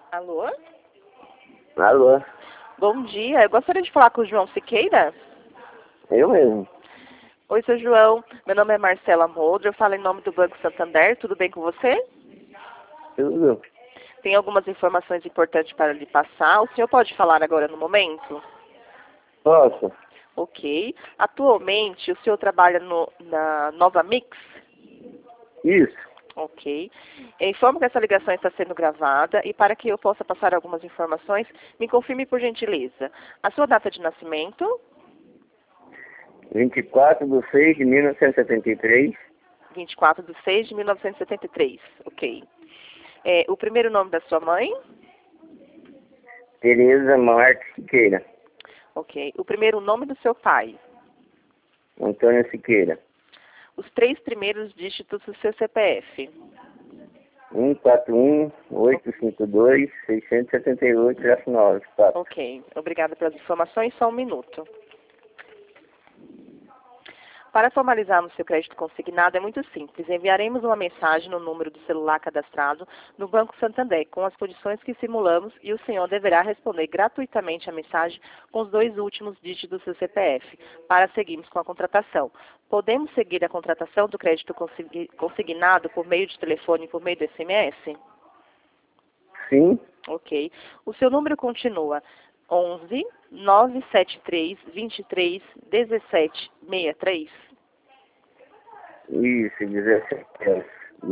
Alô? Alô, Bom dia. Eu gostaria de falar com o João Siqueira. eu mesmo. Oi, seu João. Meu nome é Marcela Moldro. Eu falo em nome do Banco Santander. Tudo bem com você? Tudo? Tem algumas informações importantes para lhe passar. O senhor pode falar agora no momento? Posso? Ok. Atualmente, o senhor trabalha na Nova Mix? Isso. Ok. Eu informo que essa ligação está sendo gravada e para que eu possa passar algumas informações, me confirme por gentileza. A sua data de nascimento? 24/6/1973. 24 de 6 de 1973. Ok. O primeiro nome da sua mãe? Tereza Marques Siqueira. Ok. O primeiro nome do seu pai? Antônio Siqueira. Os 3 primeiros dígitos do seu CPF? 141852-678-9. Ok. Obrigada pelas informações. Só um minuto. Para formalizarmos seu crédito consignado é muito simples. Enviaremos uma mensagem no número do celular cadastrado no Banco Santander com as condições que simulamos e o senhor deverá responder gratuitamente a mensagem com os 2 últimos dígitos do seu CPF para seguirmos com a contratação. Podemos seguir a contratação do crédito consignado por meio de telefone e por meio do SMS? Sim, Ok. O seu número continua 11 973 23 17 63. isso, 17.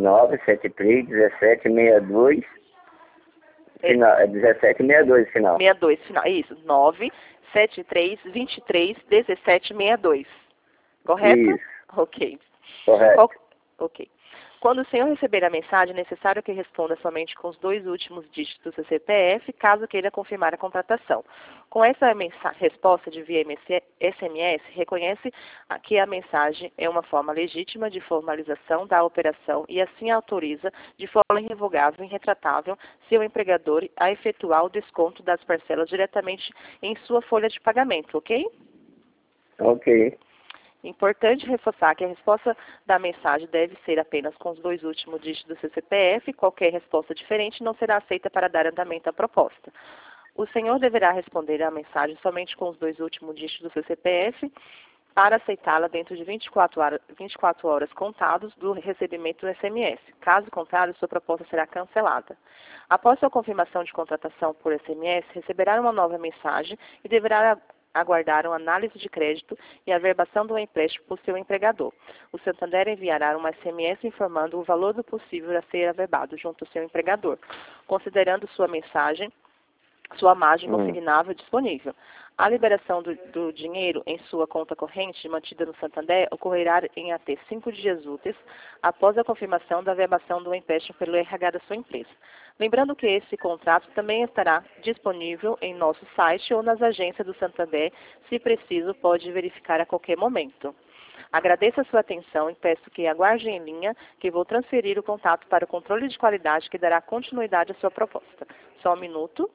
973-1762. Final, é 1762 final. 62, final. Isso, 973 23 17 62. Correto? Isso, Ok. correto. Ok. Quando o senhor receber a mensagem, é necessário que responda somente com os 2 últimos dígitos do CPF, caso queira confirmar a contratação. Com essa resposta de via SMS, reconhece que a mensagem é uma forma legítima de formalização da operação e assim autoriza, de forma irrevogável e irretratável, seu empregador a efetuar o desconto das parcelas diretamente em sua folha de pagamento, ok? Ok, Importante reforçar que a resposta da mensagem deve ser apenas com os 2 últimos dígitos do seu CPF. Qualquer resposta diferente não será aceita para dar andamento à proposta. O senhor deverá responder à mensagem somente com os 2 últimos dígitos do seu CPF para aceitá-la dentro de 24 horas contados do recebimento do SMS. Caso contrário, sua proposta será cancelada. Após sua confirmação de contratação por SMS, receberá uma nova mensagem e deverá aguardar uma análise de crédito e a verbação do empréstimo por seu empregador. O Santander enviará uma SMS informando o valor do possível a ser averbado junto ao seu empregador, considerando sua mensagem, sua margem consignável disponível. A liberação do dinheiro em sua conta corrente mantida no Santander ocorrerá em até 5 dias úteis após a confirmação da verbação do empréstimo pelo RH da sua empresa. Lembrando que esse contrato também estará disponível em nosso site ou nas agências do Santander, se preciso, pode verificar a qualquer momento. Agradeço a sua atenção e peço que aguarde em linha, que vou transferir o contato para o controle de qualidade que dará continuidade à sua proposta. Só um minuto.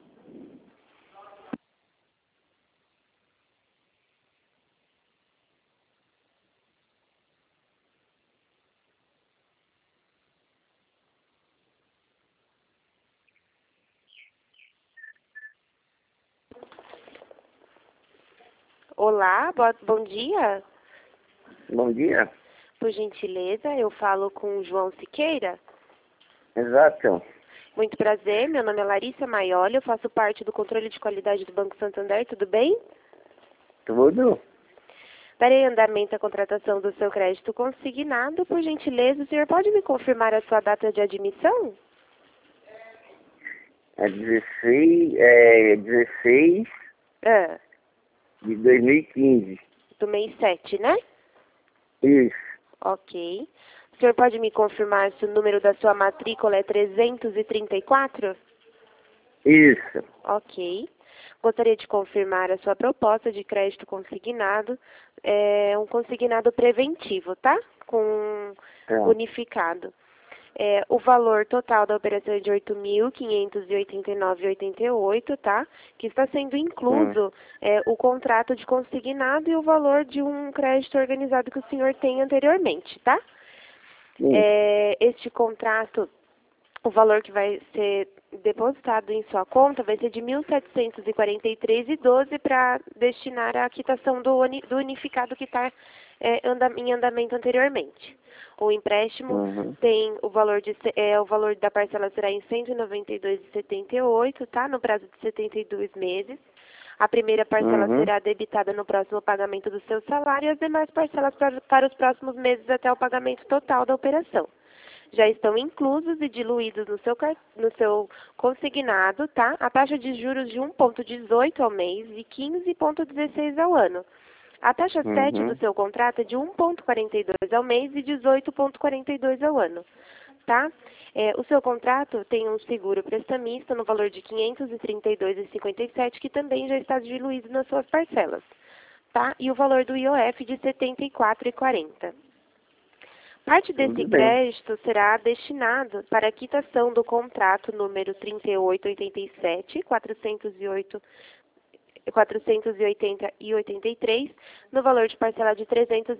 Olá, bom dia. bom dia. Por gentileza, eu falo com o João Siqueira. Exato. Muito prazer, meu nome é Larissa Maioli, eu faço parte do controle de qualidade do Banco Santander, tudo bem? Tudo? Darei andamento à contratação do seu crédito consignado. Por gentileza, o senhor pode me confirmar a sua data de admissão? É 16 Ah, de 2015. do mês 7, né? Isso, Ok. O senhor pode me confirmar se o número da sua matrícula é 334? isso. Ok. Gostaria de confirmar a sua proposta de crédito consignado. É um consignado preventivo, tá? Com Tá. bonificado. O valor total da operação é de R$ 8.589,88, tá? Que está sendo incluso o contrato de consignado e o valor de um crédito organizado que o senhor tem anteriormente, tá? Sim. Este contrato O valor que vai ser depositado em sua conta vai ser de R$ 1.743,12 para destinar à quitação do unificado que está em andamento anteriormente. O empréstimo tem o valor da parcela será em R$ 192,78, tá? No prazo de 72 meses. A primeira parcela será debitada no próximo pagamento do seu salário e as demais parcelas para os próximos meses até o pagamento total da operação. Já estão inclusos e diluídos no seu consignado, tá? A taxa de juros de 1,18 ao mês e 15,16 ao ano. A taxa 7 do seu contrato é de 1,42 ao mês e 18,42 ao ano, tá? O seu contrato tem um seguro prestamista no valor de R$ 532,57, que também já está diluído nas suas parcelas, tá? E o valor do IOF de R$ 74,40. Parte desse crédito será destinado para a quitação do contrato número 3887, 480,83, no valor de parcela de R$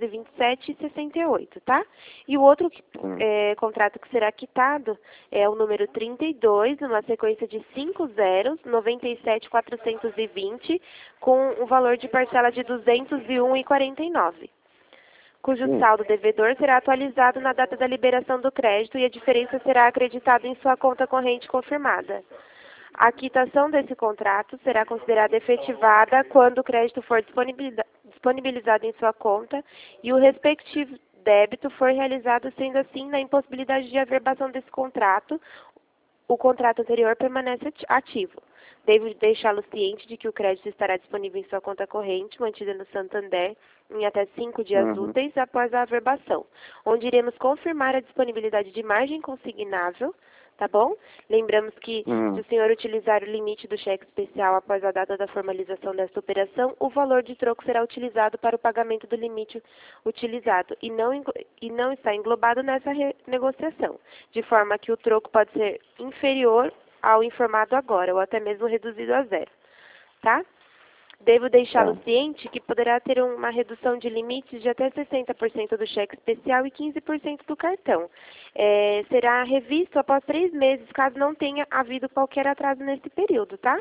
327,68, tá? E o outro contrato que será quitado é o número 32, numa sequência de 5 zeros, 97,420, com o valor de parcela de R$ 201,49. Cujo saldo devedor será atualizado na data da liberação do crédito e a diferença será acreditada em sua conta corrente confirmada. A quitação desse contrato será considerada efetivada quando o crédito for disponibilizado em sua conta e o respectivo débito for realizado, sendo assim, na impossibilidade de averbação desse contrato, o contrato anterior permanece ativo. Devo deixá-lo ciente de que o crédito estará disponível em sua conta corrente, mantida no Santander, em até 5 dias úteis após a averbação, onde iremos confirmar a disponibilidade de margem consignável, tá bom? Lembramos que, se o senhor utilizar o limite do cheque especial após a data da formalização desta operação, o valor de troco será utilizado para o pagamento do limite utilizado e não está englobado nessa negociação, de forma que o troco pode ser inferior ao informado agora, ou até mesmo reduzido a zero, tá? Devo deixá-lo ciente que poderá ter uma redução de limites de até 60% do cheque especial e 15% do cartão. Será revisto após 3 meses, caso não tenha havido qualquer atraso nesse período, tá?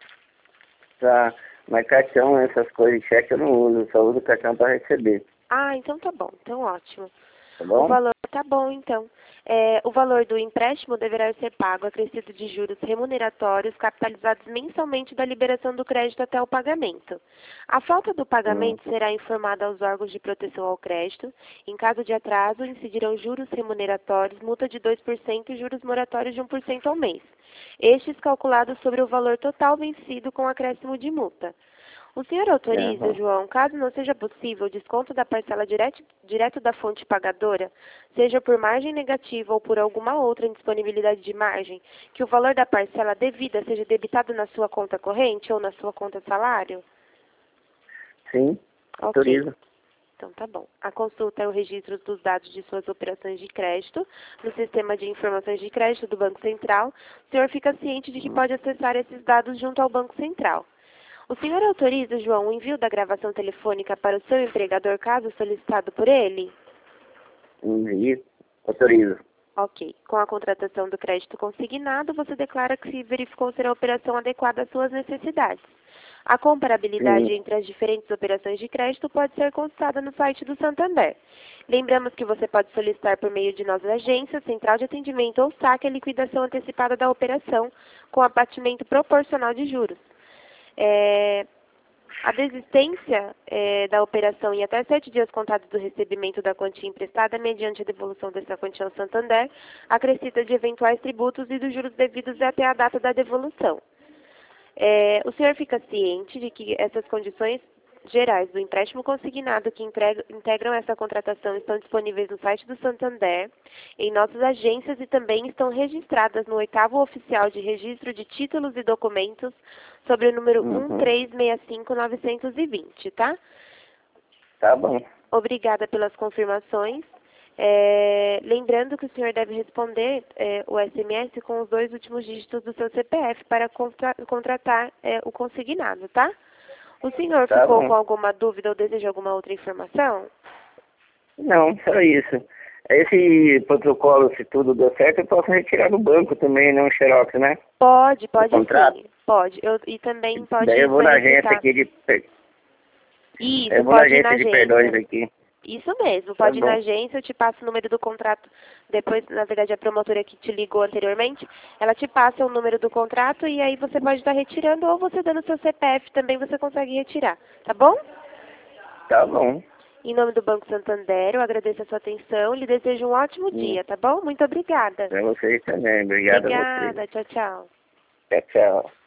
Tá, mas cartão, essas coisas de cheque eu não uso, só uso cartão para receber. Ah, então tá bom, então ótimo. Tá bom? O valor tá bom, então. O valor do empréstimo deverá ser pago acrescido de juros remuneratórios capitalizados mensalmente da liberação do crédito até o pagamento. A falta do pagamento será informada aos órgãos de proteção ao crédito. Em caso de atraso, incidirão juros remuneratórios, multa de 2% e juros moratórios de 1% ao mês. Estes calculados sobre o valor total vencido com acréscimo de multa. O senhor autoriza, João, caso não seja possível o desconto da parcela direto da fonte pagadora, seja por margem negativa ou por alguma outra indisponibilidade de margem, que o valor da parcela devida seja debitado na sua conta corrente ou na sua conta salário? Sim, autoriza. Então tá bom. A consulta é o registro dos dados de suas operações de crédito no sistema de informações de crédito do Banco Central. O senhor fica ciente de que pode acessar esses dados junto ao Banco Central. O senhor autoriza, João, o envio da gravação telefônica para o seu empregador, caso solicitado por ele? Envio, autorizo. Ok. Com a contratação do crédito consignado, você declara que se verificou ser a operação adequada às suas necessidades. A comparabilidade entre as diferentes operações de crédito pode ser consultada no site do Santander. Lembramos que você pode solicitar por meio de nossas agências, central de atendimento ou saque a liquidação antecipada da operação com abatimento proporcional de juros. A desistência da operação em até 7 dias contados do recebimento da quantia emprestada, mediante a devolução dessa quantia ao Santander, acrescida de eventuais tributos e dos juros devidos até a data da devolução. O senhor fica ciente de que essas condições gerais do empréstimo consignado que integram essa contratação estão disponíveis no site do Santander, em nossas agências e também estão registradas no 8º Oficial de Registro de Títulos e Documentos sobre o número 1365920, tá? Tá bom. Obrigada pelas confirmações. Lembrando que o senhor deve responder o SMS com os 2 últimos dígitos do seu CPF para contratar o consignado, tá? O senhor ficou com alguma dúvida ou deseja alguma outra informação? Não, só isso. Esse protocolo, se tudo der certo, eu posso retirar do banco também, não xerox, né? Pode contrato? sim. Pode. E também pode Daí eu vou na agência solicitar. aqui de... Isso, Eu vou na pode ir na agência de perdões agência. aqui. Isso mesmo, Tá pode ir na bom. agência, eu te passo o número do contrato. Depois, na verdade, a promotora que te ligou anteriormente, ela te passa o número do contrato e aí você pode estar retirando ou você dando seu CPF também você consegue retirar, tá bom? Tá bom. Em nome do Banco Santander, eu agradeço a sua atenção e lhe desejo um ótimo dia, tá bom? Muito obrigada. Pra vocês também. Obrigado a vocês. Obrigada, tchau, tchau. Tchau, tchau.